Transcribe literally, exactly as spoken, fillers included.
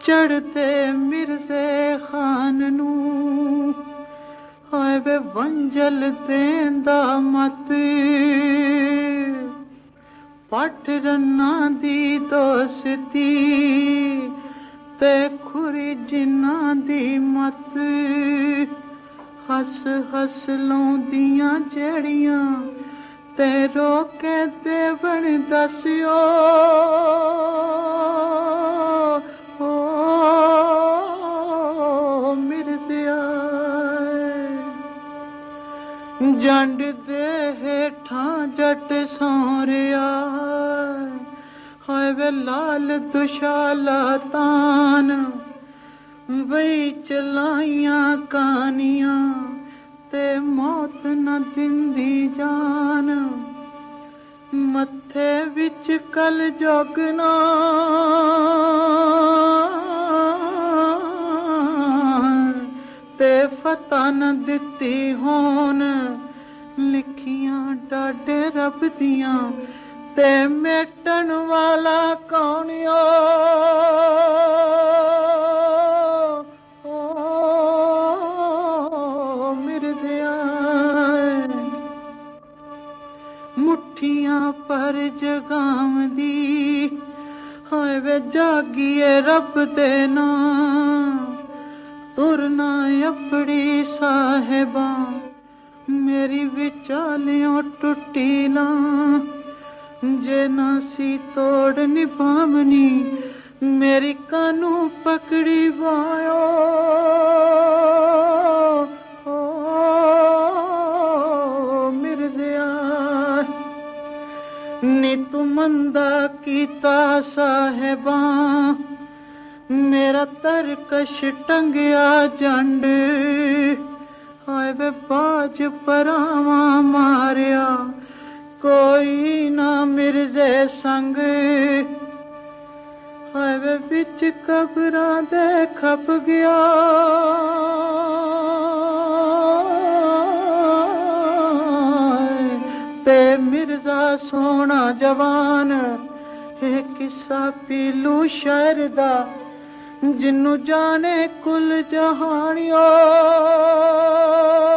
चढ़ते मिर्जे खान नू हाय वे वंजल देंदा मत पट रन्ना दी दोस्ती ते खुरी जिन्ना दी मत हस हस लौंदियां जेड़ियां ते रोके देवन दसियो जंड दे हेठां जट सौरिया हाय वे लाल दुशाला तान बई चलाइयां कहानियां ते मौत न दिंदी जान मत्थे विच कल जोगना ते फता न दित्ती होन लिखियां डाडे रब दियां ते मेटन वाला कौनियो मिर्जिया मुठियां पर जगाम दी हाय वे जागिए रब दे नाम तुरना अपड़ी साहिबा मेरी विचालियों टुटी ना जे ना सी तोड़ निभावनी मेरी कानू पकड़ी वायो ओ मिर्जिया नी तू मंदा कीता साहिबा मेरा तरकश टंगिया जंड हाय वे बाज परावा मारिया कोई ना मिर्जे संग हाय वे बिच कबरां दे खप गया ते मिर्जा सोना जवान एक किस्सा पीलू शहर दा जिन्नू जाने कुल जहानियो